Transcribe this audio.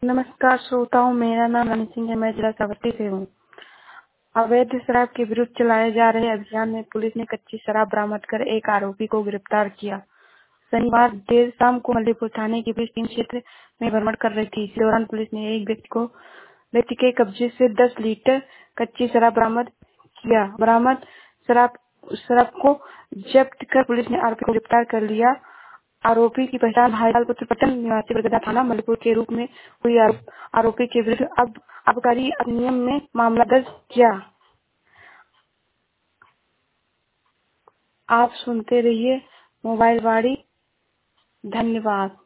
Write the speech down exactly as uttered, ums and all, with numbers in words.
नमस्कार श्रोताओं, मेरा नाम रानी सिंह है। मैं जिला सावरती से हूँ। अवैध शराब के विरुद्ध चलाए जा रहे अभियान में पुलिस ने कच्ची शराब बरामद कर एक आरोपी को गिरफ्तार किया। शनिवार देर शाम को मल्लीपुर थाने की पुलिस टीम क्षेत्र में भ्रमण कर रही थी। इस दौरान पुलिस ने एक व्यक्ति को व्यक्ति के कब्जे से दस लीटर कच्ची शराब बरामद किया। बरामद शराब शराब को जब्त कर पुलिस ने आरोपी को गिरफ्तार कर लिया। आरोपी की पहचान भाईलाल पुत्र पटन निवासी बरगदा थाना मल्लीपुर के रूप में हुई। आरोपी के विरुद्ध अब आबकारी अधिनियम में मामला दर्ज किया। आप सुनते रहिए मोबाइल वाड़ी। धन्यवाद।